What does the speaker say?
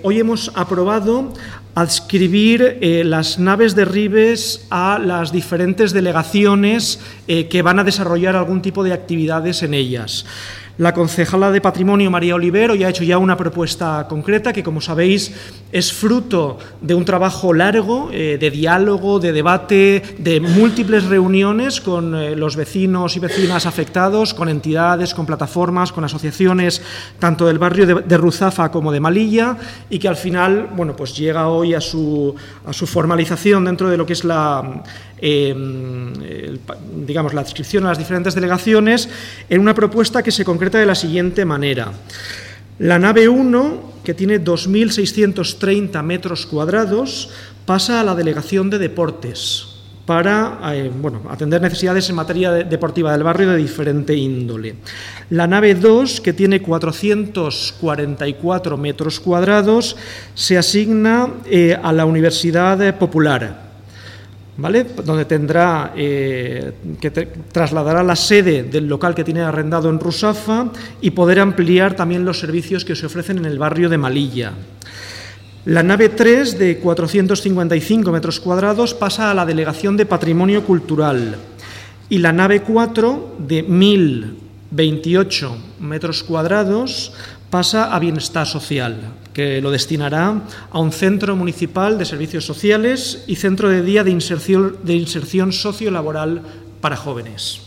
hoy hemos aprobado adscribir las naves de Ribes a las diferentes delegaciones que van a desarrollar algún tipo de actividades en ellas. La concejala de Patrimonio, María Olivero, ya ha hecho una propuesta concreta que, como sabéis, es fruto de un trabajo largo, de diálogo, de debate, de múltiples reuniones con los vecinos y vecinas afectados, con entidades, con plataformas, con asociaciones, tanto del barrio de Ruzafa como de Malilla, y que al final, bueno, pues llega hoy a su formalización dentro de lo que es la adscripción a las diferentes delegaciones, en una propuesta que se concreta de la siguiente manera. La nave 1, que tiene 2.630 metros cuadrados, pasa a la Delegación de Deportes para atender necesidades en materia deportiva del barrio de diferente índole. La nave 2, que tiene 444 metros cuadrados, se asigna a la Universidad Popular, ¿vale? Donde tendrá trasladará la sede del local que tiene arrendado en Ruzafa y poder ampliar también los servicios que se ofrecen en el barrio de Malilla. La nave 3, de 455 metros cuadrados, pasa a la Delegación de Patrimonio Cultural, y la nave 4, de 1.028 metros cuadrados, pasa a Bienestar Social, que lo destinará a un centro municipal de servicios sociales y centro de día de inserción sociolaboral para jóvenes.